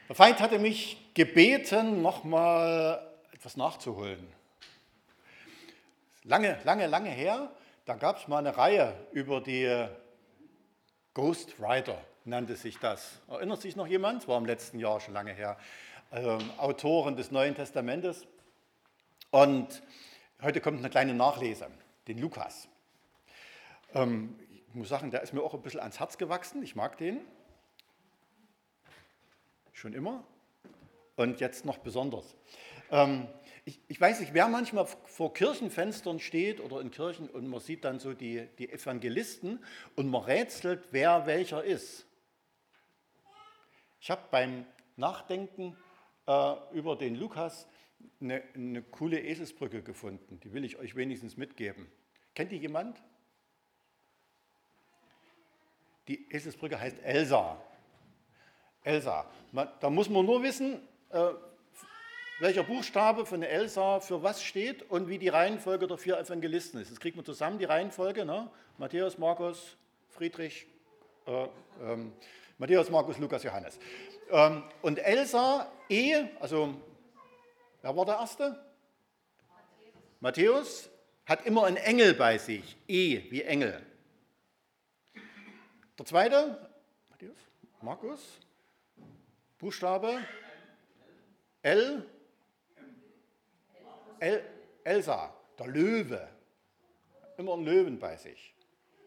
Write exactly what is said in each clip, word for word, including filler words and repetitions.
Der Feind hatte mich gebeten, nochmal etwas nachzuholen. Lange, lange, lange her, da gab es mal eine Reihe über die Ghostwriter, nannte sich das. Erinnert sich noch jemand? Das war im letzten Jahr schon lange her. Also Autoren des Neuen Testamentes. Und heute kommt eine kleine Nachlese, den Lukas. Ähm, ich muss sagen, der ist mir auch ein bisschen ans Herz gewachsen. Ich mag den. Schon immer. Und jetzt noch besonders. Ähm, ich, ich weiß nicht, wer manchmal vor Kirchenfenstern steht oder in Kirchen und man sieht dann so die, die Evangelisten und man rätselt, wer welcher ist. Ich habe beim Nachdenken äh, über den Lukas eine, eine coole Eselsbrücke gefunden. Die will ich euch wenigstens mitgeben. Kennt die jemand? Die Eselsbrücke heißt Elsa. Elsa. Da muss man nur wissen, äh, welcher Buchstabe von der Elsa für was steht und wie die Reihenfolge der vier Evangelisten ist. Das kriegt man zusammen, die Reihenfolge. Ne? Matthäus, Markus, Friedrich, äh, ähm, Matthäus, Markus, Lukas, Johannes. Ähm, und Elsa, E, also, wer war der Erste? Matthäus. Matthäus hat immer einen Engel bei sich. E wie Engel. Der Zweite, Matthäus, Markus, Buchstabe L, El, Elsa, der Löwe, immer einen Löwen bei sich.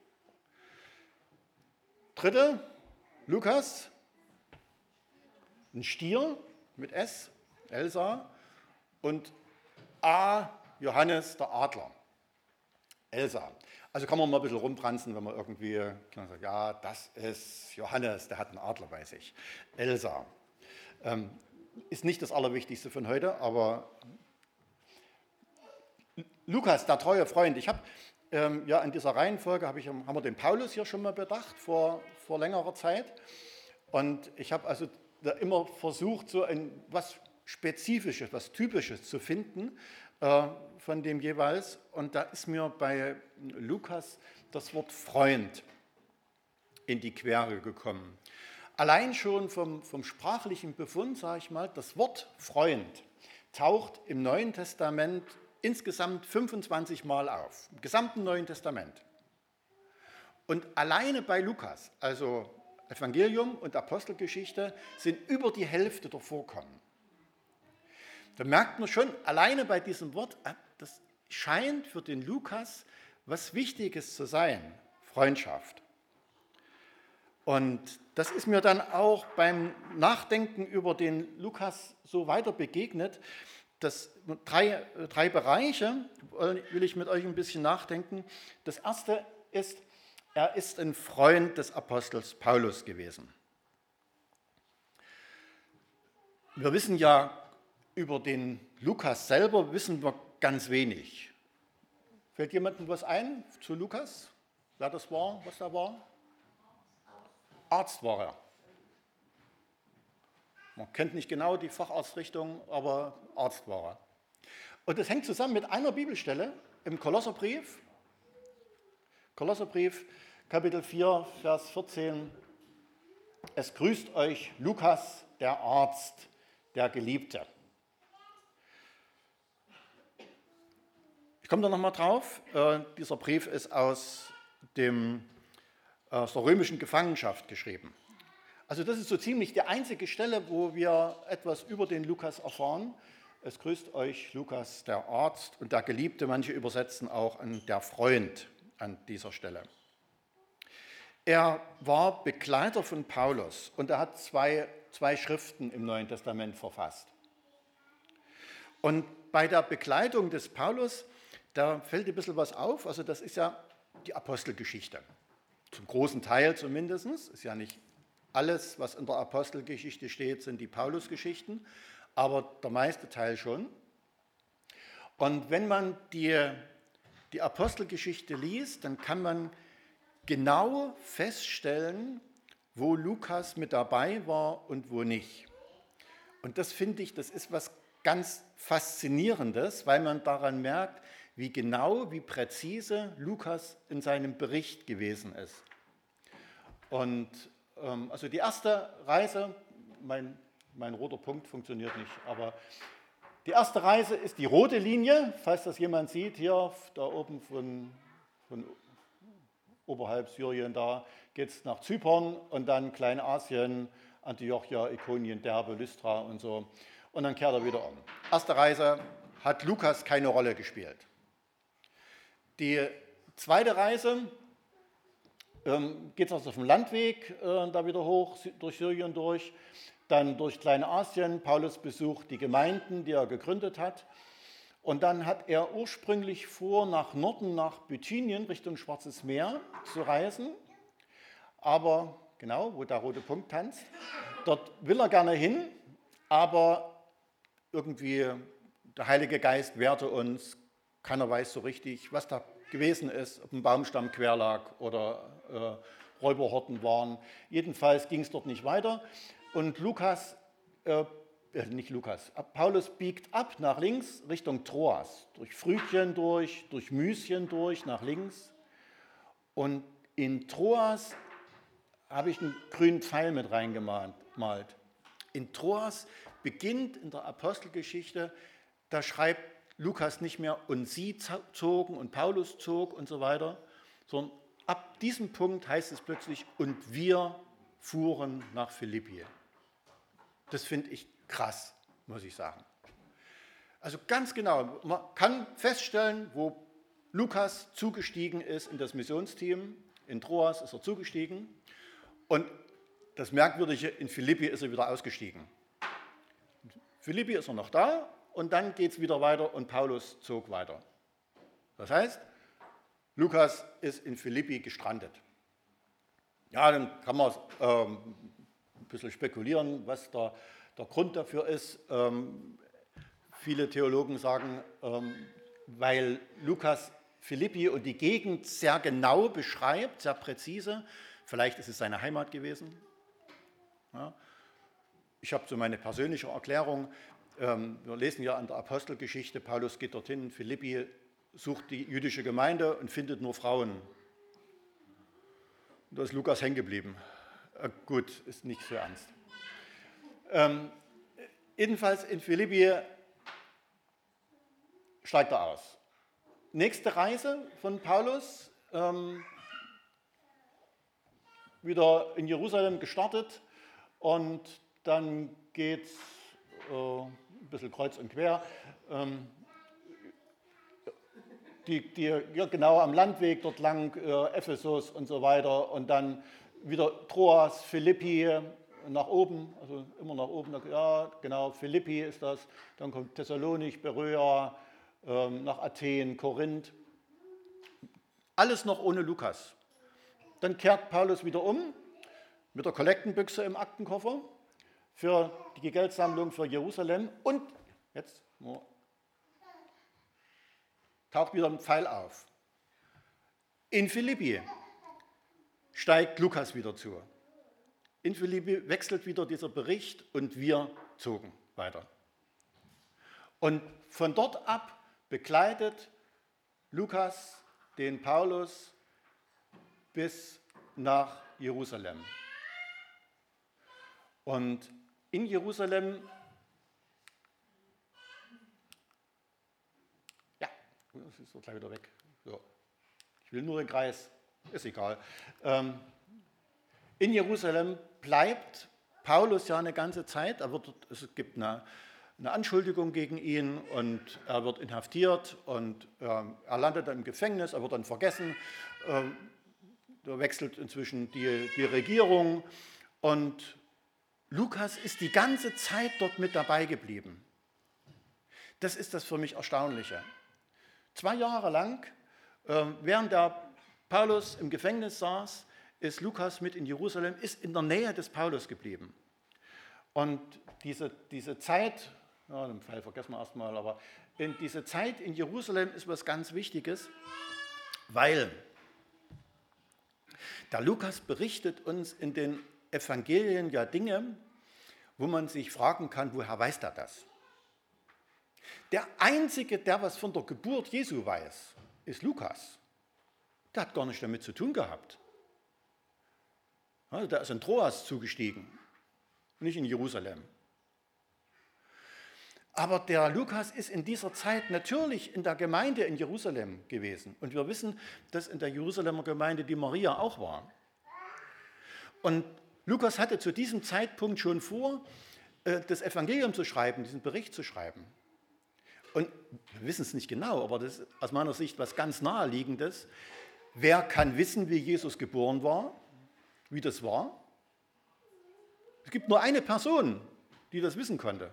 Dritte, Lukas, ein Stier mit S, Elsa, und A, Johannes, der Adler, Elsa. Also kann man mal ein bisschen rumbranzen, wenn man irgendwie kann man sagen, ja, das ist Johannes, der hat einen Adler bei sich. Elsa. Ähm, ist nicht das Allerwichtigste von heute, aber Lukas, der treue Freund. Ich habe ähm, ja in dieser Reihenfolge, hab ich, haben wir den Paulus hier schon mal bedacht, vor, vor längerer Zeit. Und ich habe also da immer versucht, so ein, was Spezifisches, was Typisches zu finden äh, von dem jeweils. Und da ist mir bei Lukas das Wort Freund in die Quere gekommen. Allein schon vom, vom sprachlichen Befund, sage ich mal, das Wort Freund taucht im Neuen Testament insgesamt fünfundzwanzig Mal auf, im gesamten Neuen Testament. Und alleine bei Lukas, also Evangelium und Apostelgeschichte, sind über die Hälfte der Vorkommen. Da merkt man schon, alleine bei diesem Wort, das scheint für den Lukas was Wichtiges zu sein, Freundschaft. Und das ist mir dann auch beim Nachdenken über den Lukas so weiter begegnet. Das drei, drei Bereiche will ich mit euch ein bisschen nachdenken. Das erste ist, er ist ein Freund des Apostels Paulus gewesen. Wir wissen ja, über den Lukas selber wissen wir ganz wenig. Fällt jemandem was ein zu Lukas? Wer das war, was da war? Arzt war er. Man kennt nicht genau die Facharztrichtung, aber Arzt war er. Und das hängt zusammen mit einer Bibelstelle im Kolosserbrief. Kolosserbrief, Kapitel vier, Vers vierzehn. Es grüßt euch Lukas, der Arzt, der Geliebte. Ich komme da nochmal drauf. Äh, dieser Brief ist aus dem aus der römischen Gefangenschaft geschrieben. Also das ist so ziemlich die einzige Stelle, wo wir etwas über den Lukas erfahren. Es grüßt euch Lukas, der Arzt, und der Geliebte, manche übersetzen auch an der Freund an dieser Stelle. Er war Begleiter von Paulus und er hat zwei, zwei Schriften im Neuen Testament verfasst. Und bei der Begleitung des Paulus, da fällt ein bisschen was auf, also das ist ja die Apostelgeschichte. Zum großen Teil zumindest, ist ja nicht alles, was in der Apostelgeschichte steht, sind die Paulusgeschichten, aber der meiste Teil schon. Und wenn man die, die Apostelgeschichte liest, dann kann man genau feststellen, wo Lukas mit dabei war und wo nicht. Und das finde ich, das ist was ganz Faszinierendes, weil man daran merkt, wie genau, wie präzise Lukas in seinem Bericht gewesen ist. Und ähm, also die erste Reise, mein mein roter Punkt funktioniert nicht. Aber die erste Reise ist die rote Linie, falls das jemand sieht, hier da oben von, von oberhalb Syrien, da geht es nach Zypern und dann Kleinasien, Antiochia, Ikonien, Derbe, Lystra und so. Und dann kehrt er wieder um. Erste Reise hat Lukas keine Rolle gespielt. Die zweite Reise ähm, geht es auf dem Landweg äh, da wieder hoch, durch Syrien durch, dann durch Kleinasien. Paulus besucht die Gemeinden, die er gegründet hat. Und dann hat er ursprünglich vor, nach Norden, nach Bithynien, Richtung Schwarzes Meer zu reisen. Aber, genau, wo der rote Punkt tanzt, dort will er gerne hin, aber irgendwie der Heilige Geist wehrte uns. Keiner weiß so richtig, was da gewesen ist, ob ein Baumstamm quer lag oder äh, Räuberhorden waren. Jedenfalls ging es dort nicht weiter. Und Lukas, äh, nicht Lukas, Paulus biegt ab nach links Richtung Troas, durch Phrygien durch, durch Mysien durch, nach links. Und in Troas habe ich einen grünen Pfeil mit reingemalt. In Troas beginnt in der Apostelgeschichte, da schreibt Lukas nicht mehr und sie zogen und Paulus zog und so weiter, sondern ab diesem Punkt heißt es plötzlich und wir fuhren nach Philippi. Das finde ich krass, muss ich sagen. Also ganz genau, man kann feststellen, wo Lukas zugestiegen ist in das Missionsteam, in Troas ist er zugestiegen und das Merkwürdige, in Philippi ist er wieder ausgestiegen. In Philippi ist er noch da und dann geht es wieder weiter und Paulus zog weiter. Das heißt, Lukas ist in Philippi gestrandet. Ja, dann kann man ähm, ein bisschen spekulieren, was der, der Grund dafür ist. Ähm, viele Theologen sagen, ähm, weil Lukas Philippi und die Gegend sehr genau beschreibt, sehr präzise. Vielleicht ist es seine Heimat gewesen. Ja. Ich habe so meine persönliche Erklärung. Ähm, wir lesen ja an der Apostelgeschichte, Paulus geht dorthin in Philippi, sucht die jüdische Gemeinde und findet nur Frauen. Da ist Lukas hängen geblieben. Äh, gut, ist nicht so ernst. Ähm, jedenfalls in Philippi steigt er aus. Nächste Reise von Paulus, ähm, wieder in Jerusalem gestartet und dann geht es äh, ein bisschen kreuz und quer. Ähm, die, die, ja, genau am Landweg dort lang, äh, Ephesus und so weiter und dann wieder Troas, Philippi, nach oben, also immer nach oben, ja genau, Philippi ist das, dann kommt Thessalonich, Beröa, ähm, nach Athen, Korinth, alles noch ohne Lukas. Dann kehrt Paulus wieder um mit der Kollektenbüchse im Aktenkoffer für die Geldsammlung für Jerusalem und jetzt oh, taucht wieder ein Pfeil auf. In Philippi steigt Lukas wieder zu. In Philippi wechselt wieder dieser Bericht und wir zogen weiter. Und von dort ab begleitet Lukas den Paulus bis nach Jerusalem. Und in Jerusalem, ja, das ist so gleich wieder weg. So. Ich will nur den Kreis, ist egal. Ähm, in Jerusalem bleibt Paulus ja eine ganze Zeit. Er wird, es gibt eine, eine Anschuldigung gegen ihn und er wird inhaftiert und ähm, er landet dann im Gefängnis, er wird dann vergessen. Ähm, da wechselt inzwischen die, die Regierung und Lukas ist die ganze Zeit dort mit dabei geblieben. Das ist das für mich Erstaunliche. Zwei Jahre lang, äh, während der Paulus im Gefängnis saß, ist Lukas mit in Jerusalem, ist in der Nähe des Paulus geblieben. Und diese, diese Zeit, ja, den Fall vergessen wir erstmal, aber in diese Zeit in Jerusalem ist was ganz Wichtiges, weil der Lukas berichtet uns in den Evangelien ja Dinge, wo man sich fragen kann, woher weiß er das? Der Einzige, der was von der Geburt Jesu weiß, ist Lukas. Der hat gar nichts damit zu tun gehabt. Also der ist in Troas zugestiegen, nicht in Jerusalem. Aber der Lukas ist in dieser Zeit natürlich in der Gemeinde in Jerusalem gewesen. Und wir wissen, dass in der Jerusalemer Gemeinde die Maria auch war. Und Lukas hatte zu diesem Zeitpunkt schon vor, das Evangelium zu schreiben, diesen Bericht zu schreiben. Und wir wissen es nicht genau, aber das ist aus meiner Sicht was ganz Naheliegendes. Wer kann wissen, wie Jesus geboren war, wie das war? Es gibt nur eine Person, die das wissen konnte.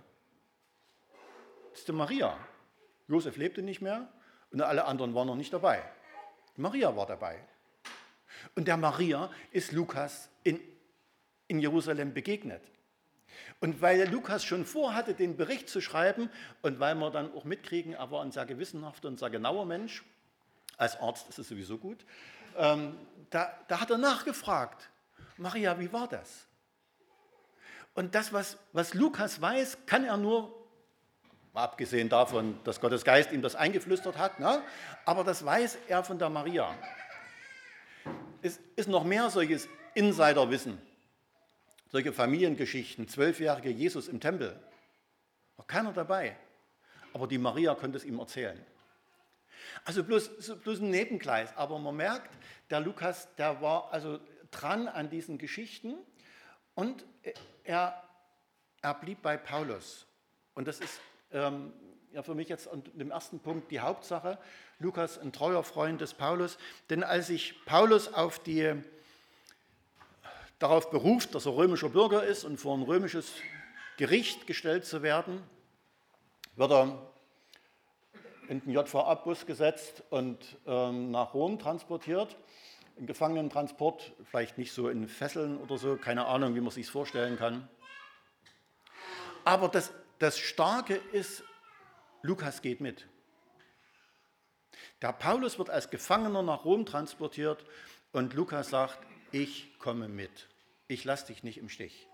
Das ist die Maria. Josef lebte nicht mehr und alle anderen waren noch nicht dabei. Maria war dabei. Und der Maria ist Lukas in, in Jerusalem begegnet. Und weil Lukas schon vorhatte, den Bericht zu schreiben und weil wir dann auch mitkriegen, er war ein sehr gewissenhafter und sehr genauer Mensch, als Arzt ist es sowieso gut, ähm, da, da hat er nachgefragt, Maria, wie war das? Und das, was, was Lukas weiß, kann er nur, mal abgesehen davon, dass Gottes Geist ihm das eingeflüstert hat, ne? Aber das weiß er von der Maria. Es ist noch mehr solches Insiderwissen, solche Familiengeschichten, zwölfjährige Jesus im Tempel. War keiner dabei, aber die Maria konnte es ihm erzählen. Also bloß, bloß ein Nebengleis, aber man merkt, der Lukas, der war also dran an diesen Geschichten und er, er blieb bei Paulus. Und das ist ähm, ja für mich jetzt an dem ersten Punkt die Hauptsache. Lukas, ein treuer Freund des Paulus. Denn als sich Paulus auf die, darauf beruft, dass er römischer Bürger ist und vor ein römisches Gericht gestellt zu werden, wird er in den J V A-Bus gesetzt und ähm, nach Rom transportiert. Ein Gefangenentransport, vielleicht nicht so in Fesseln oder so, keine Ahnung, wie man sich vorstellen kann. Aber das, das Starke ist, Lukas geht mit. Der Paulus wird als Gefangener nach Rom transportiert und Lukas sagt, ich komme mit. Ich lasse dich nicht im Stich.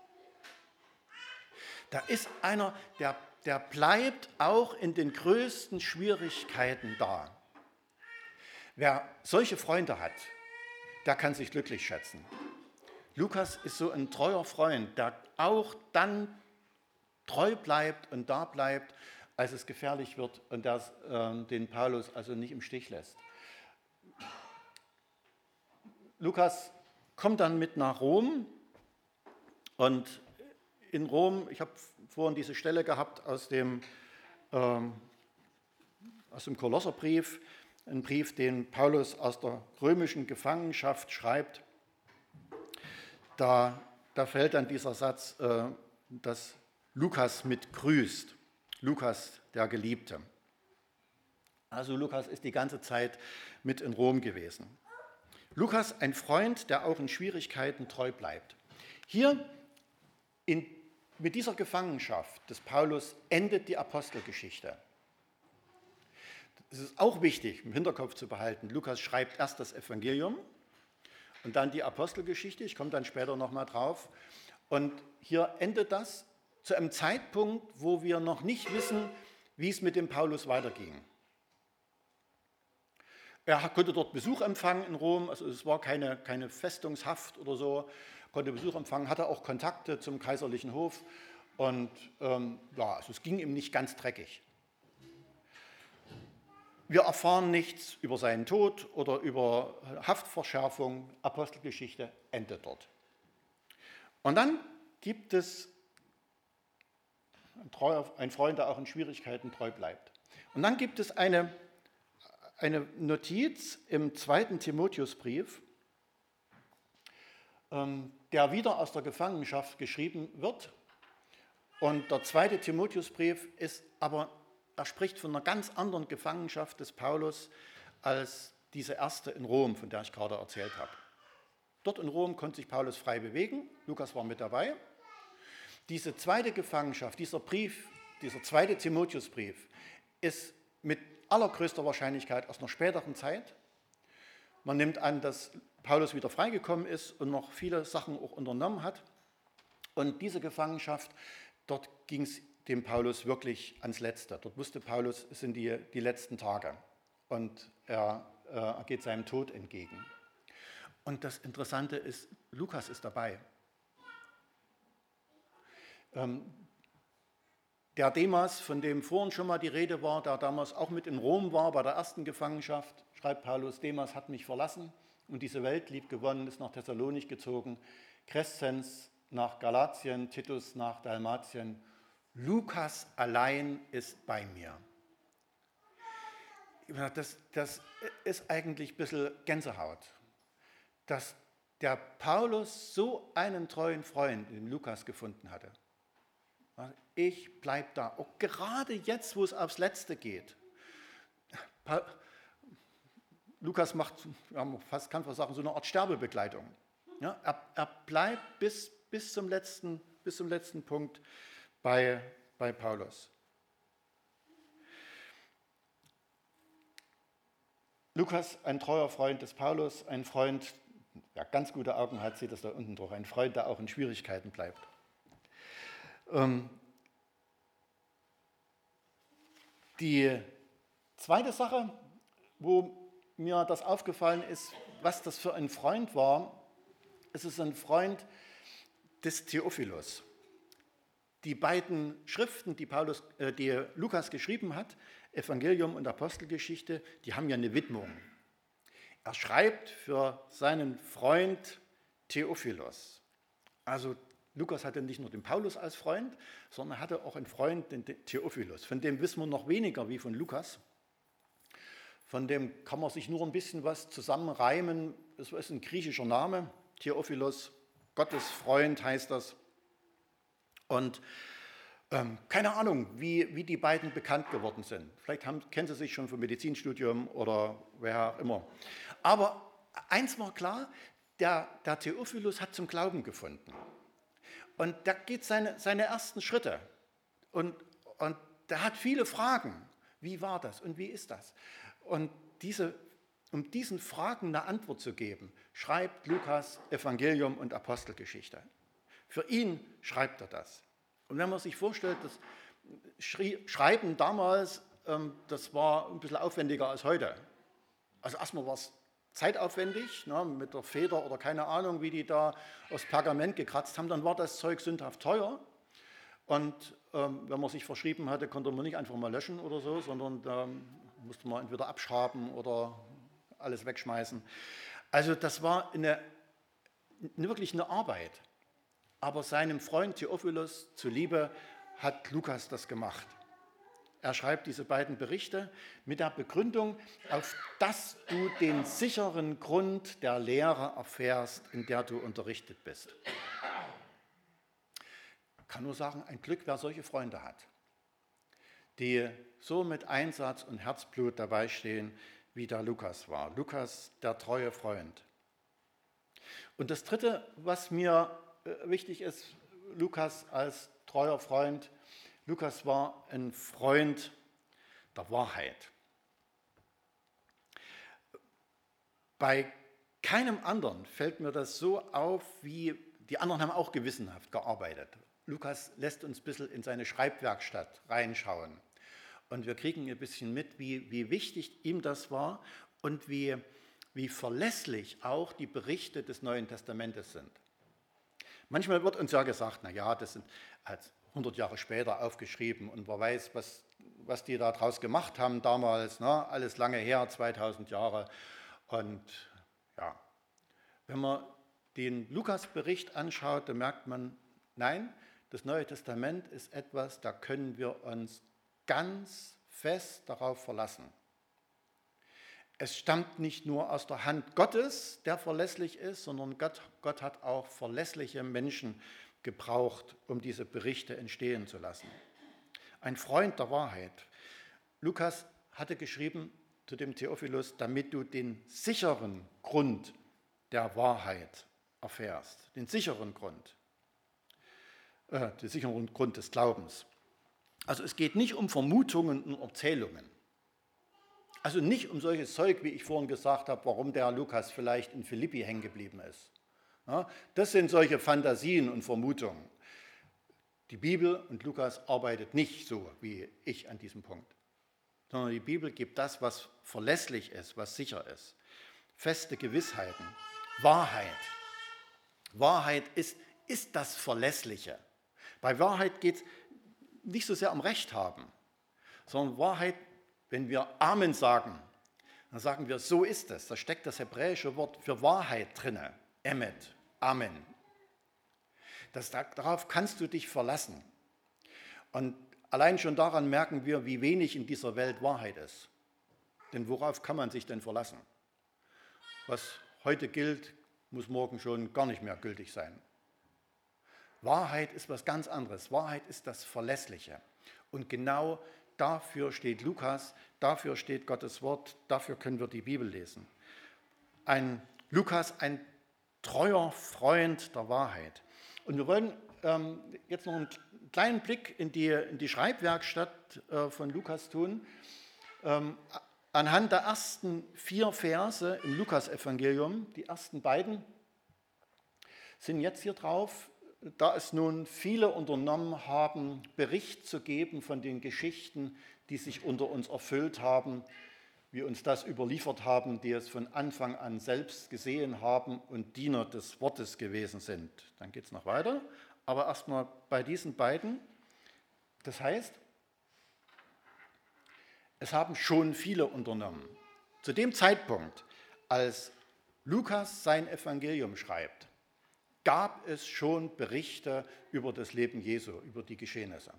Da ist einer, der, der bleibt auch in den größten Schwierigkeiten da. Wer solche Freunde hat, der kann sich glücklich schätzen. Lukas ist so ein treuer Freund, der auch dann treu bleibt und da bleibt, als es gefährlich wird und der äh, den Paulus also nicht im Stich lässt. Lukas kommt dann mit nach Rom und in Rom, ich habe vorhin diese Stelle gehabt aus dem, ähm, aus dem Kolosserbrief, ein Brief, den Paulus aus der römischen Gefangenschaft schreibt. Da, da fällt dann dieser Satz, äh, dass Lukas mit grüßt. Lukas, der Geliebte. Also Lukas ist die ganze Zeit mit in Rom gewesen. Lukas, ein Freund, der auch in Schwierigkeiten treu bleibt. Hier in, mit dieser Gefangenschaft des Paulus endet die Apostelgeschichte. Es ist auch wichtig, im Hinterkopf zu behalten, Lukas schreibt erst das Evangelium und dann die Apostelgeschichte, ich komme dann später nochmal drauf. Und hier endet das zu einem Zeitpunkt, wo wir noch nicht wissen, wie es mit dem Paulus weiterging. Er konnte dort Besuch empfangen in Rom, also es war keine, keine Festungshaft oder so, konnte Besuch empfangen, hatte auch Kontakte zum kaiserlichen Hof und ähm, ja, also es ging ihm nicht ganz dreckig. Wir erfahren nichts über seinen Tod oder über Haftverschärfung. Apostelgeschichte endet dort. Und dann gibt es einen Freund, der auch in Schwierigkeiten treu bleibt. Und dann gibt es eine, eine Notiz im zweiten Timotheusbrief, der wieder aus der Gefangenschaft geschrieben wird. Und der zweite Timotheusbrief ist aber Er spricht von einer ganz anderen Gefangenschaft des Paulus als diese erste in Rom, von der ich gerade erzählt habe. Dort in Rom konnte sich Paulus frei bewegen, Lukas war mit dabei. Diese zweite Gefangenschaft, dieser Brief, dieser zweite Timotheusbrief, ist mit allergrößter Wahrscheinlichkeit aus einer späteren Zeit. Man nimmt an, dass Paulus wieder freigekommen ist und noch viele Sachen auch unternommen hat. Und diese Gefangenschaft, dort ging es dem Paulus wirklich ans Letzte. Dort wusste Paulus, es sind die, die letzten Tage und er, äh, er geht seinem Tod entgegen. Und das Interessante ist, Lukas ist dabei. Ähm, Der Demas, von dem vorhin schon mal die Rede war, der damals auch mit in Rom war bei der ersten Gefangenschaft, schreibt Paulus, Demas hat mich verlassen und diese Welt lieb gewonnen, ist nach Thessalonich gezogen, Crescens nach Galatien, Titus nach Dalmatien, Lukas allein ist bei mir. Das, das ist eigentlich ein bisschen Gänsehaut, dass der Paulus so einen treuen Freund in Lukas gefunden hatte. Ich bleibe da, auch gerade jetzt, wo es aufs Letzte geht. Pa- Lukas macht, ja, fast kann man sagen, so eine Art Sterbebegleitung. Ja, er, er bleibt bis, bis, zum letzten, bis zum letzten Punkt bei, bei Paulus. Lukas, ein treuer Freund des Paulus, ein Freund, wer ganz gute Augen hat, sieht das da unten durch, ein Freund, der auch in Schwierigkeiten bleibt. Ähm, die zweite Sache, wo mir das aufgefallen ist, was das für ein Freund war, es ist ein Freund des Theophilus. Die beiden Schriften, die, Paulus, äh, die Lukas geschrieben hat, Evangelium und Apostelgeschichte, die haben ja eine Widmung. Er schreibt für seinen Freund Theophilus. Also Lukas hatte nicht nur den Paulus als Freund, sondern hatte auch einen Freund, den Theophilus. Von dem wissen wir noch weniger wie von Lukas. Von dem kann man sich nur ein bisschen was zusammenreimen. Das ist ein griechischer Name, Theophilus, Gottes Freund heißt das. Und ähm, keine Ahnung, wie, wie die beiden bekannt geworden sind. Vielleicht haben, kennen sie sich schon vom Medizinstudium oder wer auch immer. Aber eins war klar, der, der Theophilus hat zum Glauben gefunden. Und da geht seine, seine ersten Schritte. Und, und der hat viele Fragen. Wie war das und wie ist das? Und diese, um diesen Fragen eine Antwort zu geben, schreibt Lukas Evangelium und Apostelgeschichte. Für ihn schreibt er das. Und wenn man sich vorstellt, das Schreiben damals, ähm, das war ein bisschen aufwendiger als heute. Also erstmal war es zeitaufwendig, ne, mit der Feder oder keine Ahnung, wie die da aus Pergament gekratzt haben, dann war das Zeug sündhaft teuer. Und ähm, wenn man sich verschrieben hatte, konnte man nicht einfach mal löschen oder so, sondern da musste man entweder abschaben oder alles wegschmeißen. Also das war eine, eine, wirklich eine Arbeit. Aber seinem Freund Theophilus zuliebe hat Lukas das gemacht. Er schreibt diese beiden Berichte mit der Begründung, auf dass du den sicheren Grund der Lehre erfährst, in der du unterrichtet bist. Ich kann nur sagen, ein Glück, wer solche Freunde hat, die so mit Einsatz und Herzblut dabei stehen, wie der Lukas war. Lukas, der treue Freund. Und das Dritte, was mir wichtig ist, Lukas als treuer Freund, Lukas war ein Freund der Wahrheit. Bei keinem anderen fällt mir das so auf, wie die anderen haben auch gewissenhaft gearbeitet. Lukas lässt uns ein bisschen in seine Schreibwerkstatt reinschauen. Und wir kriegen ein bisschen mit, wie, wie wichtig ihm das war und wie, wie verlässlich auch die Berichte des Neuen Testamentes sind. Manchmal wird uns ja gesagt, na ja, das sind halt hundert Jahre später aufgeschrieben und wer weiß, was, was die da draus gemacht haben damals, ne? Alles lange her, zweitausend Jahre. Und ja, wenn man den Lukas-Bericht anschaut, dann merkt man, nein, das Neue Testament ist etwas, da können wir uns ganz fest darauf verlassen. Es stammt nicht nur aus der Hand Gottes, der verlässlich ist, sondern Gott, Gott hat auch verlässliche Menschen gebraucht, um diese Berichte entstehen zu lassen. Ein Freund der Wahrheit. Lukas hatte geschrieben zu dem Theophilus, damit du den sicheren Grund der Wahrheit erfährst. Den sicheren Grund. Äh, den sicheren Grund des Glaubens. Also es geht nicht um Vermutungen und Erzählungen. Also nicht um solches Zeug, wie ich vorhin gesagt habe, warum der Lukas vielleicht in Philippi hängen geblieben ist. Ja, das sind solche Fantasien und Vermutungen. Die Bibel und Lukas arbeitet nicht so wie ich an diesem Punkt, sondern die Bibel gibt das, was verlässlich ist, was sicher ist. Feste Gewissheiten, Wahrheit. Wahrheit ist, ist das Verlässliche. Bei Wahrheit geht es nicht so sehr am Recht haben, sondern Wahrheit, wenn wir Amen sagen, dann sagen wir, so ist es. Da steckt das hebräische Wort für Wahrheit drinne. Emet, Amen. Das, darauf kannst du dich verlassen. Und allein schon daran merken wir, wie wenig in dieser Welt Wahrheit ist. Denn worauf kann man sich denn verlassen? Was heute gilt, muss morgen schon gar nicht mehr gültig sein. Wahrheit ist was ganz anderes. Wahrheit ist das Verlässliche. Und genau dafür steht Lukas, dafür steht Gottes Wort, dafür können wir die Bibel lesen. Ein Lukas, ein treuer Freund der Wahrheit. Und wir wollen ähm, jetzt noch einen kleinen Blick in die, in die Schreibwerkstatt äh, von Lukas tun. Ähm, anhand der ersten vier Verse im Lukasevangelium, die ersten beiden sind jetzt hier drauf, da es nun viele unternommen haben, Bericht zu geben von den Geschichten, die sich unter uns erfüllt haben, wie uns das überliefert haben, die es von Anfang an selbst gesehen haben und Diener des Wortes gewesen sind. Dann geht es noch weiter, aber erstmal bei diesen beiden. Das heißt, es haben schon viele unternommen. Zu dem Zeitpunkt, als Lukas sein Evangelium schreibt, gab es schon Berichte über das Leben Jesu, über die Geschehnisse.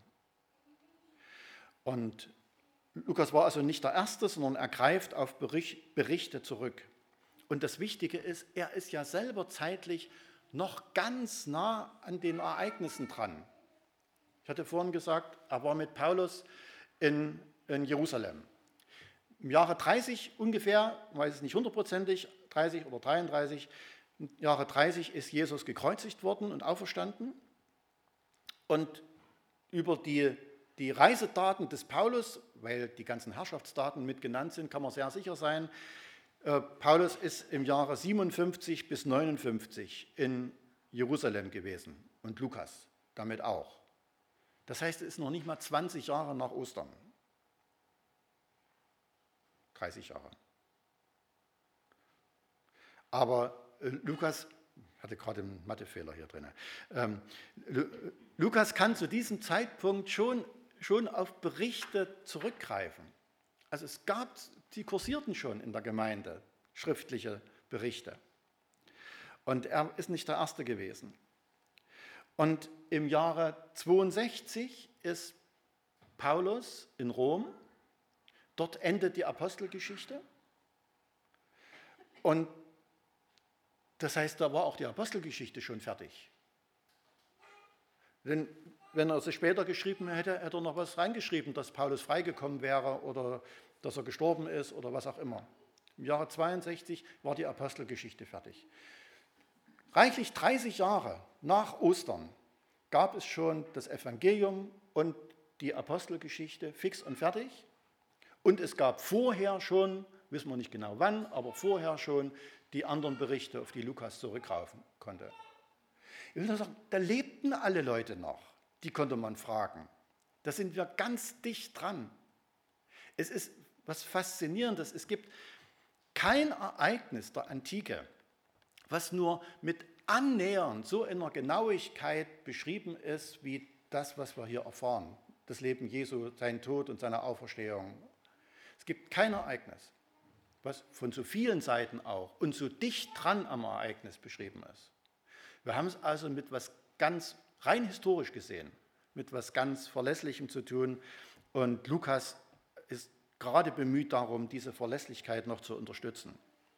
Und Lukas war also nicht der Erste, sondern er greift auf Berichte zurück. Und das Wichtige ist, er ist ja selber zeitlich noch ganz nah an den Ereignissen dran. Ich hatte vorhin gesagt, er war mit Paulus in, in Jerusalem. Im Jahre dreißig ungefähr, ich weiß es nicht hundertprozentig, dreißig oder dreiunddreißig, im Jahre dreißig ist Jesus gekreuzigt worden und auferstanden. Und über die, die Reisedaten des Paulus, weil die ganzen Herrschaftsdaten mit genannt sind, kann man sehr sicher sein, äh, Paulus ist im Jahre siebenundfünfzig bis neunundfünfzig in Jerusalem gewesen und Lukas damit auch. Das heißt, es ist noch nicht mal zwanzig Jahre nach Ostern. dreißig Jahre. Aber äh, Lukas, ich hatte gerade einen Mathefehler hier drin, ähm, Lukas kann zu diesem Zeitpunkt schon, schon auf Berichte zurückgreifen. Also es gab, die kursierten schon in der Gemeinde, schriftliche Berichte. Und er ist nicht der Erste gewesen. Und im Jahre zweiundsechzig ist Paulus in Rom. Dort endet die Apostelgeschichte. Und das heißt, da war auch die Apostelgeschichte schon fertig. Denn wenn er sie später geschrieben hätte, hätte er noch was reingeschrieben, dass Paulus freigekommen wäre oder dass er gestorben ist oder was auch immer. Im Jahre zweiundsechzig war die Apostelgeschichte fertig. Reichlich dreißig Jahre nach Ostern gab es schon das Evangelium und die Apostelgeschichte fix und fertig. Und es gab vorher schon, wissen wir nicht genau wann, aber vorher schon die anderen Berichte, auf die Lukas zurückgreifen konnte. Ich will nur sagen, da lebten alle Leute noch, die konnte man fragen. Da sind wir ganz dicht dran. Es ist was Faszinierendes, es gibt kein Ereignis der Antike, was nur mit annähernd so einer Genauigkeit beschrieben ist, wie das, was wir hier erfahren. Das Leben Jesu, sein Tod und seine Auferstehung. Es gibt kein Ereignis, was von so vielen Seiten auch und so dicht dran am Ereignis beschrieben ist. Wir haben es also mit was ganz rein historisch gesehen, mit was ganz Verlässlichem zu tun. Und Lukas ist gerade bemüht darum, diese Verlässlichkeit noch zu unterstützen.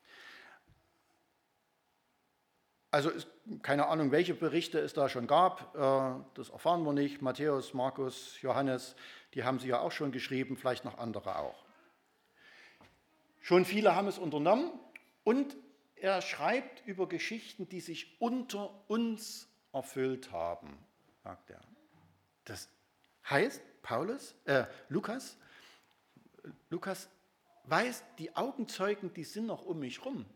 Also ist keine Ahnung, welche Berichte es da schon gab, das erfahren wir nicht. Matthäus, Markus, Johannes, die haben sie ja auch schon geschrieben, vielleicht noch andere auch. Schon viele haben es unternommen und er schreibt über Geschichten, die sich unter uns erfüllt haben, sagt er. Das heißt, Paulus, äh, Lukas, Lukas weiß, die Augenzeugen, die sind noch um mich rum.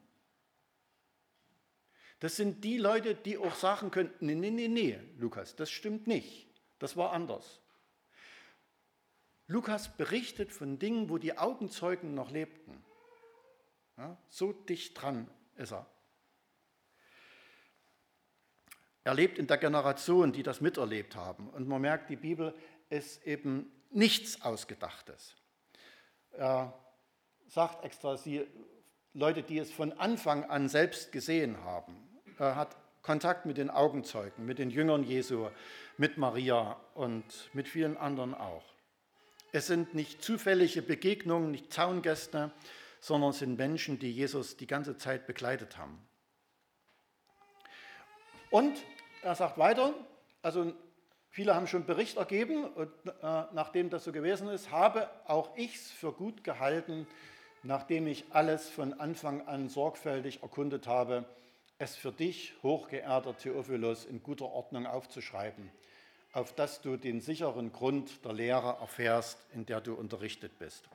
Das sind die Leute, die auch sagen können, nee, nee, nee, nee, Lukas, das stimmt nicht, das war anders. Lukas berichtet von Dingen, wo die Augenzeugen noch lebten. Ja, so dicht dran ist er. Er lebt in der Generation, die das miterlebt haben. Und man merkt, die Bibel ist eben nichts Ausgedachtes. Er sagt extra, sie, Leute, die es von Anfang an selbst gesehen haben. Er hat Kontakt mit den Augenzeugen, mit den Jüngern Jesu, mit Maria und mit vielen anderen auch. Es sind nicht zufällige Begegnungen, nicht Zaungäste, sondern es sind Menschen, die Jesus die ganze Zeit begleitet haben. Und er sagt weiter, also viele haben schon Bericht ergeben, und äh, nachdem das so gewesen ist, habe auch ich es für gut gehalten, nachdem ich alles von Anfang an sorgfältig erkundet habe, es für dich, hochgeehrter Theophilus, in guter Ordnung aufzuschreiben, auf dass du den sicheren Grund der Lehre erfährst, in der du unterrichtet bist.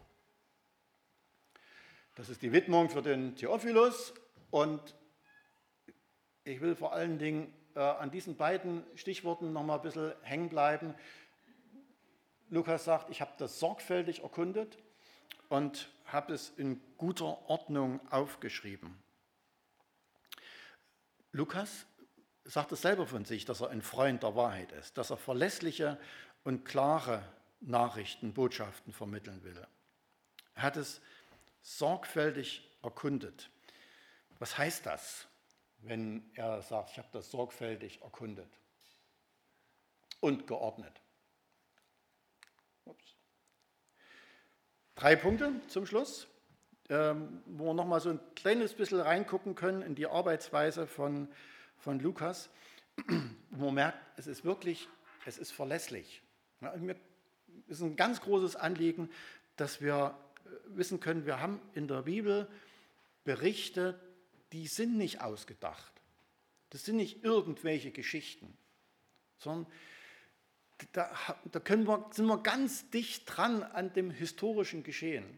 Das ist die Widmung für den Theophilus und ich will vor allen Dingen äh, an diesen beiden Stichworten noch mal ein bisschen hängen bleiben. Lukas sagt, ich habe das sorgfältig erkundet und habe es in guter Ordnung aufgeschrieben. Lukas sagt es selber von sich, dass er ein Freund der Wahrheit ist, dass er verlässliche und klare Nachrichten, Botschaften vermitteln will. Er hat es sorgfältig erkundet. Was heißt das, wenn er sagt, ich habe das sorgfältig erkundet und geordnet? Ups. Drei Punkte zum Schluss, ähm, wo wir noch mal so ein kleines bisschen reingucken können in die Arbeitsweise von, von Lukas, wo man merkt, es ist wirklich, es ist verlässlich. Ja, mir ist ein ganz großes Anliegen, dass wir wissen können, wir haben in der Bibel Berichte, die sind nicht ausgedacht. Das sind nicht irgendwelche Geschichten, sondern da, da können wir, sind wir ganz dicht dran an dem historischen Geschehen.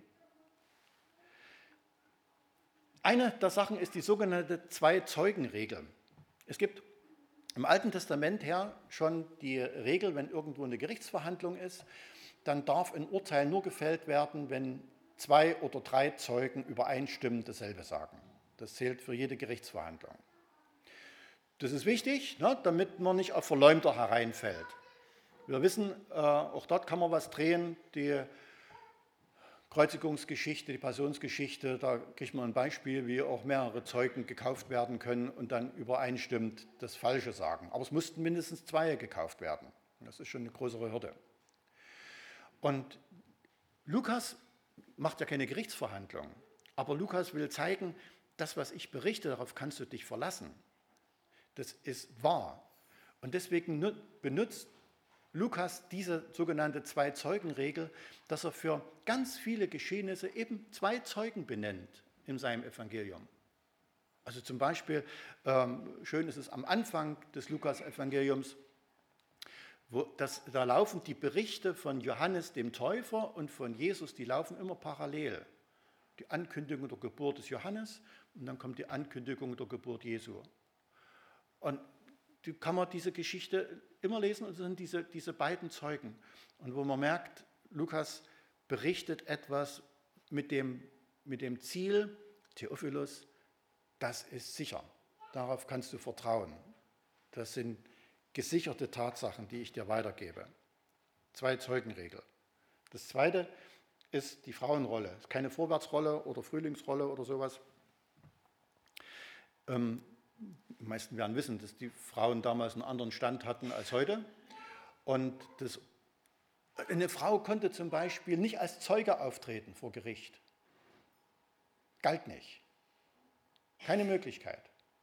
Eine der Sachen ist die sogenannte Zwei-Zeugen-Regel. Es gibt im Alten Testament her schon die Regel, wenn irgendwo eine Gerichtsverhandlung ist, dann darf ein Urteil nur gefällt werden, wenn zwei oder drei Zeugen übereinstimmend dasselbe sagen. Das zählt für jede Gerichtsverhandlung. Das ist wichtig, ne, damit man nicht auf Verleumder hereinfällt. Wir wissen, äh, auch dort kann man was drehen, die Kreuzigungsgeschichte, die Passionsgeschichte, da kriegt man ein Beispiel, wie auch mehrere Zeugen gekauft werden können und dann übereinstimmend das Falsche sagen. Aber es mussten mindestens zwei gekauft werden. Das ist schon eine größere Hürde. Und Lukas macht ja keine Gerichtsverhandlung, aber Lukas will zeigen, das, was ich berichte, darauf kannst du dich verlassen. Das ist wahr. Und deswegen benutzt Lukas diese sogenannte Zwei-Zeugen-Regel, dass er für ganz viele Geschehnisse eben zwei Zeugen benennt in seinem Evangelium. Also zum Beispiel, ähm, schön ist es am Anfang des Lukas-Evangeliums, wo das, da laufen die Berichte von Johannes dem Täufer und von Jesus, die laufen immer parallel. Die Ankündigung der Geburt des Johannes und dann kommt die Ankündigung der Geburt Jesu. Und die kann man diese Geschichte immer lesen und es sind diese, diese beiden Zeugen. Und wo man merkt, Lukas berichtet etwas mit dem, mit dem Ziel, Theophilus, das ist sicher, darauf kannst du vertrauen. Das sind gesicherte Tatsachen, die ich dir weitergebe. Zwei-Zeugen-Regel. Das zweite ist die Frauenrolle. Es ist keine Vorwärtsrolle oder Frühlingsrolle oder sowas. Ähm, die meisten werden wissen, dass die Frauen damals einen anderen Stand hatten als heute. Und das, eine Frau konnte zum Beispiel nicht als Zeuge auftreten vor Gericht. Galt nicht. Keine Möglichkeit.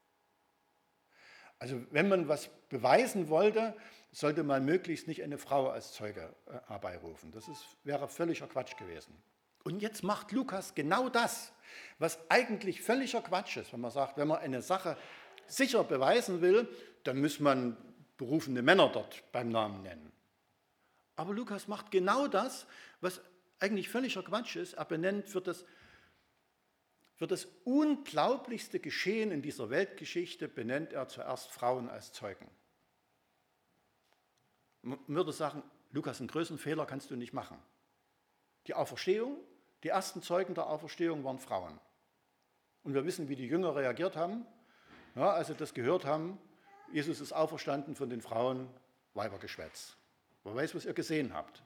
Also wenn man was beweisen wollte, sollte man möglichst nicht eine Frau als Zeuge herbeirufen. Das ist, wäre völliger Quatsch gewesen. Und jetzt macht Lukas genau das, was eigentlich völliger Quatsch ist, wenn man sagt, wenn man eine Sache sicher beweisen will, dann muss man berufene Männer dort beim Namen nennen. Aber Lukas macht genau das, was eigentlich völliger Quatsch ist. Er benennt für das, für das unglaublichste Geschehen in dieser Weltgeschichte, benennt er zuerst Frauen als Zeugen. Man würde sagen, Lukas, einen größeren Fehler kannst du nicht machen. Die Auferstehung, die ersten Zeugen der Auferstehung waren Frauen. Und wir wissen, wie die Jünger reagiert haben. Ja, als sie das gehört haben, Jesus ist auferstanden, von den Frauen Weibergeschwätz. Wer weiß, was ihr gesehen habt.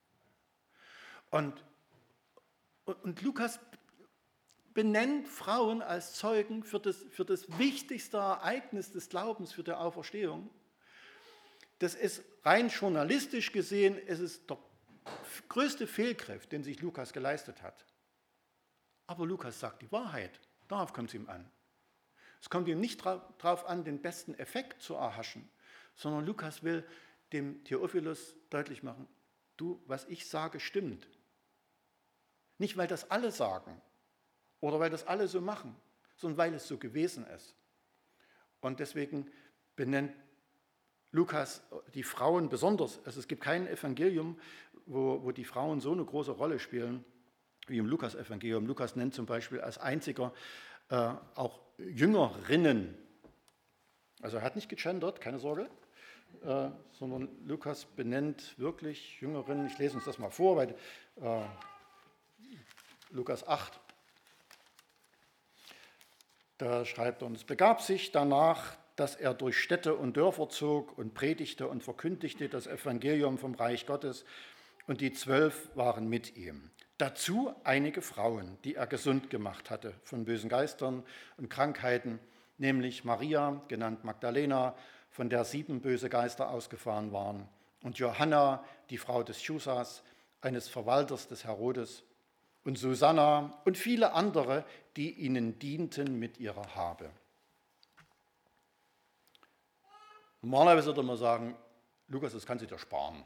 Und, und, und Lukas benennt Frauen als Zeugen für das, für das wichtigste Ereignis des Glaubens, für die Auferstehung. Das ist rein journalistisch gesehen, es ist der größte Fehlgriff, den sich Lukas geleistet hat. Aber Lukas sagt die Wahrheit, darauf kommt es ihm an. Es kommt ihm nicht darauf an, den besten Effekt zu erhaschen, sondern Lukas will dem Theophilus deutlich machen, du, was ich sage, stimmt. Nicht, weil das alle sagen oder weil das alle so machen, sondern weil es so gewesen ist. Und deswegen benennt Lukas die Frauen besonders. Also es gibt kein Evangelium, wo, wo die Frauen so eine große Rolle spielen wie im Lukas-Evangelium. Lukas nennt zum Beispiel als einziger äh, auch Jüngerinnen. Also er hat nicht gegendert, keine Sorge, äh, sondern Lukas benennt wirklich Jüngerinnen. Ich lese uns das mal vor, weil äh, Lukas acht, da schreibt er, und es begab sich danach, dass er durch Städte und Dörfer zog und predigte und verkündigte das Evangelium vom Reich Gottes, und die Zwölf waren mit ihm. Dazu einige Frauen, die er gesund gemacht hatte von bösen Geistern und Krankheiten, nämlich Maria, genannt Magdalena, von der sieben böse Geister ausgefahren waren, und Johanna, die Frau des Chusas, eines Verwalters des Herodes, und Susanna und viele andere, die ihnen dienten mit ihrer Habe. Normalerweise würde man sagen, Lukas, das kannst du dir sparen.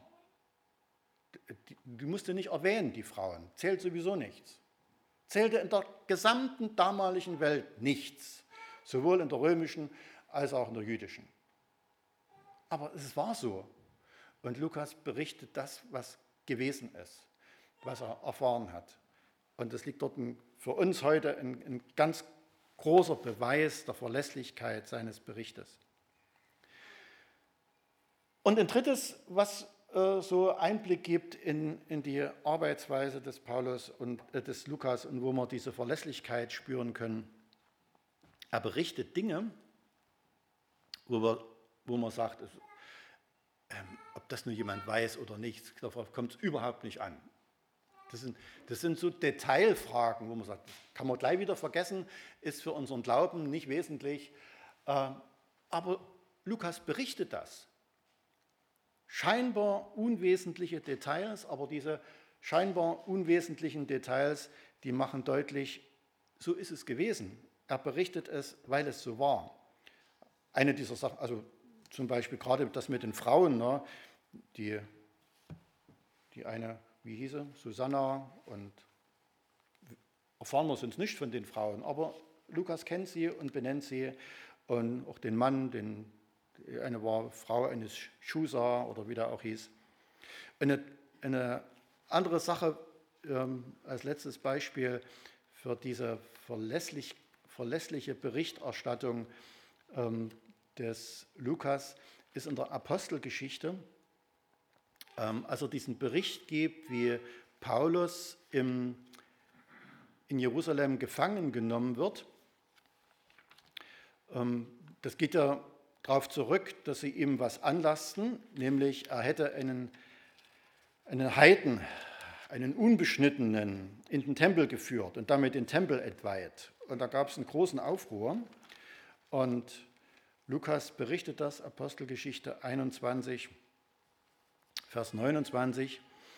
Du musst dir nicht erwähnen, die Frauen. Zählt sowieso nichts. Zählte in der gesamten damaligen Welt nichts. Sowohl in der römischen als auch in der jüdischen. Aber es war so. Und Lukas berichtet das, was gewesen ist, was er erfahren hat. Und das liegt dort für uns heute ein, ein ganz großer Beweis der Verlässlichkeit seines Berichtes. Und ein drittes, was äh, so Einblick gibt in, in die Arbeitsweise des Paulus und äh, des Lukas und wo wir diese Verlässlichkeit spüren können. Er berichtet Dinge, wo, wir, wo man sagt, es, ähm, ob das nur jemand weiß oder nicht, darauf kommt es überhaupt nicht an. Das sind, das sind so Detailfragen, wo man sagt, kann man gleich wieder vergessen, ist für unseren Glauben nicht wesentlich. Äh, aber Lukas berichtet das. Scheinbar unwesentliche Details, aber diese scheinbar unwesentlichen Details, die machen deutlich, so ist es gewesen. Er berichtet es, weil es so war. Eine dieser Sachen, also zum Beispiel gerade das mit den Frauen, ne, die, die eine, wie hieß sie, Susanna, und erfahren wir sonst nicht von den Frauen, aber Lukas kennt sie und benennt sie, und auch den Mann, den eine war Frau eines Chusa oder wie der auch hieß. Eine, eine andere Sache ähm, als letztes Beispiel für diese verlässlich, verlässliche Berichterstattung ähm, des Lukas ist in der Apostelgeschichte, ähm, als er diesen Bericht gibt, wie Paulus im, in Jerusalem gefangen genommen wird. Ähm, das geht ja darauf zurück, dass sie ihm was anlasten, nämlich er hätte einen, einen Heiden, einen Unbeschnittenen in den Tempel geführt und damit den Tempel entweiht. Und da gab es einen großen Aufruhr. Und Lukas berichtet das, Apostelgeschichte einundzwanzig, Vers neunundzwanzig.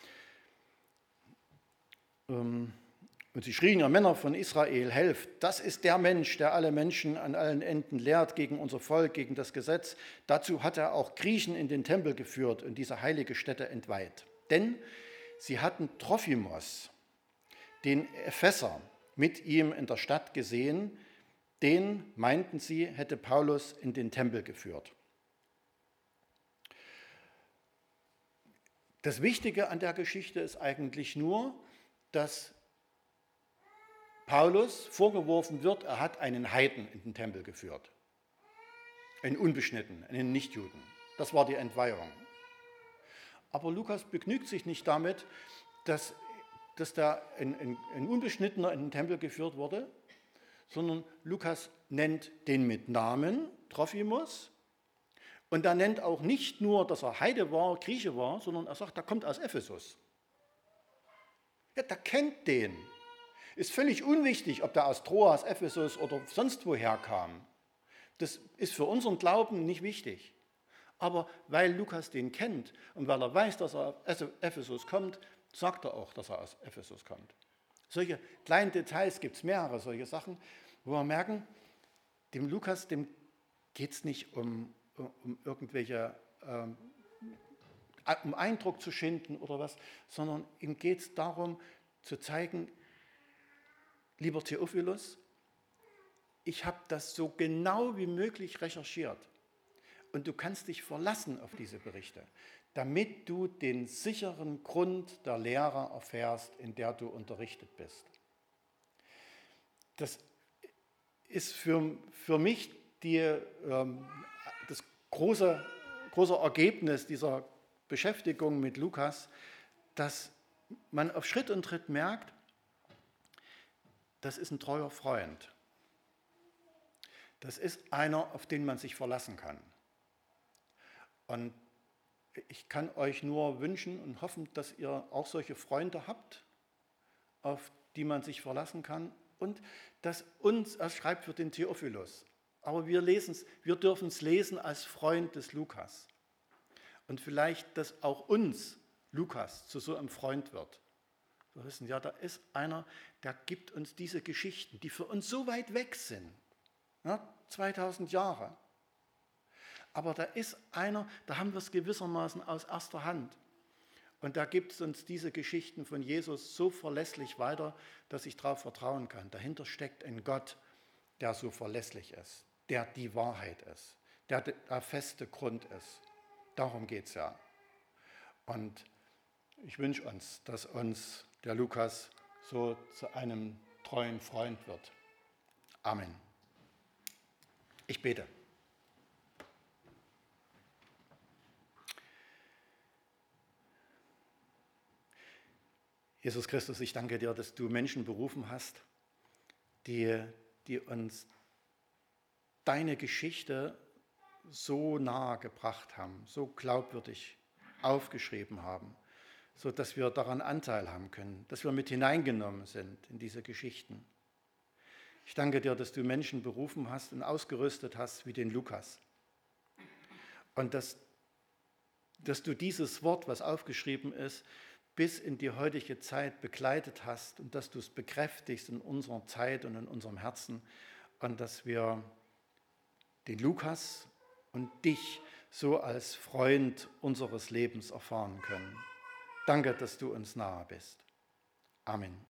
Und sie schrien, ihr Männer von Israel, helft, das ist der Mensch, der alle Menschen an allen Enden lehrt gegen unser Volk, gegen das Gesetz. Dazu hat er auch Griechen in den Tempel geführt und diese heilige Stätte entweiht. Denn sie hatten Trophimos, den Epheser, mit ihm in der Stadt gesehen, den, meinten sie, hätte Paulus in den Tempel geführt. Das Wichtige an der Geschichte ist eigentlich nur, dass Paulus vorgeworfen wird, er hat einen Heiden in den Tempel geführt. Einen Unbeschnittenen, einen Nichtjuden. Das war die Entweihung. Aber Lukas begnügt sich nicht damit, dass, dass da ein, ein, ein Unbeschnittener in den Tempel geführt wurde, sondern Lukas nennt den mit Namen, Trophimus, Und er nennt auch nicht nur, dass er Heide war, Grieche war, sondern er sagt, er kommt aus Ephesus. Ja, der kennt den. Ist völlig unwichtig, ob der aus Troas, Ephesus oder sonst woher kam. Das ist für unseren Glauben nicht wichtig. Aber weil Lukas den kennt und weil er weiß, dass er aus Ephesus kommt, sagt er auch, dass er aus Ephesus kommt. Solche kleinen Details gibt es mehrere solche Sachen, wo wir merken, dem Lukas, dem geht es nicht um, um irgendwelche, ähm, um Eindruck zu schinden oder was, sondern ihm geht es darum zu zeigen, lieber Theophilus, ich habe das so genau wie möglich recherchiert und du kannst dich verlassen auf diese Berichte, damit du den sicheren Grund der Lehre erfährst, in der du unterrichtet bist. Das ist für, für mich die, ähm, das große, große Ergebnis dieser Beschäftigung mit Lukas, dass man auf Schritt und Tritt merkt, das ist ein treuer Freund. Das ist einer, auf den man sich verlassen kann. Und ich kann euch nur wünschen und hoffen, dass ihr auch solche Freunde habt, auf die man sich verlassen kann. Und dass uns, er schreibt für den Theophilus, aber wir, lesen's, wir dürfen es lesen als Freund des Lukas. Und vielleicht, dass auch uns Lukas zu so einem Freund wird. Wir wissen, ja, da ist einer, der gibt uns diese Geschichten, die für uns so weit weg sind. Ja, zweitausend Jahre. Aber da ist einer, da haben wir es gewissermaßen aus erster Hand. Und da gibt es uns diese Geschichten von Jesus so verlässlich weiter, dass ich darauf vertrauen kann. Dahinter steckt ein Gott, der so verlässlich ist, der die Wahrheit ist, der der feste Grund ist. Darum geht es ja. Und ich wünsche uns, dass uns der Lukas so zu einem treuen Freund wird. Amen. Ich bete. Jesus Christus, ich danke dir, dass du Menschen berufen hast, die, die uns deine Geschichte so nahe gebracht haben, so glaubwürdig aufgeschrieben haben, sodass wir daran Anteil haben können, dass wir mit hineingenommen sind in diese Geschichten. Ich danke dir, dass du Menschen berufen hast und ausgerüstet hast wie den Lukas. Und dass, dass du dieses Wort, was aufgeschrieben ist, bis in die heutige Zeit begleitet hast und dass du es bekräftigst in unserer Zeit und in unserem Herzen und dass wir den Lukas und dich so als Freund unseres Lebens erfahren können. Danke, dass du uns nahe bist. Amen.